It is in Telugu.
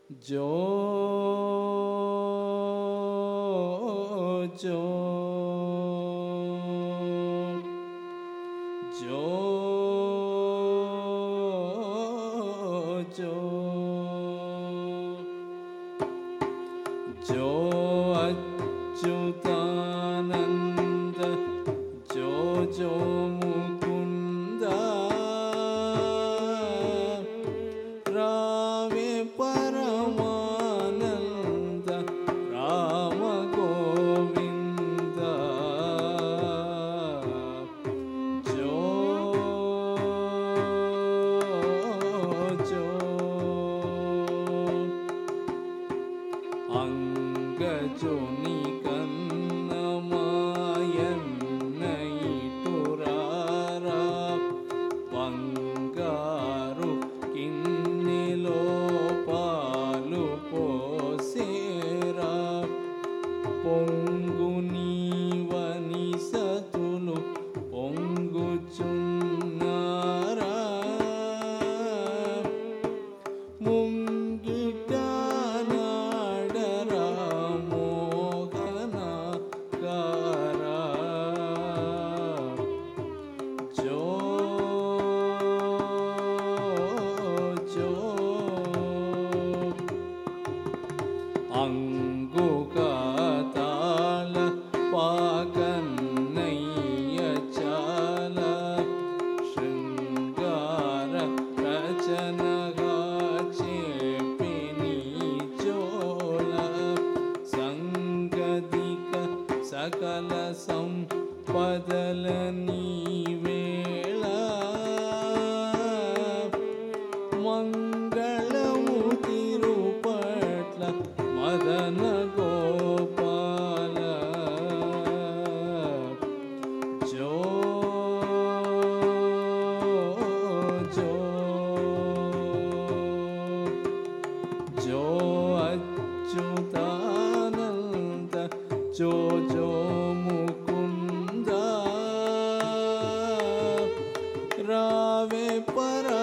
जो जो जो जो जो अच्युतानंद जो जो मुकुंद रावे परमानंद राम गोविंद जो जो अंग जो निकन्नमायन्नयिटुरारा బంగారు కిన్నెలో పాలు పోసేరా పొంగు నీవని సతులు పొంగుచున్నారా ముంగిట నాడరా మోహనకారా జో అంగుకాతాల పాకన్నయ్య చాల శృంగార రచనగా చేపిని చోళ సంగదిక సకల సంపదల నీవేళ మంగళము తిరుపట్ల మదన గోపాల జో జో జో అచ్యుతానంద జో జో ముకుంద రావే పర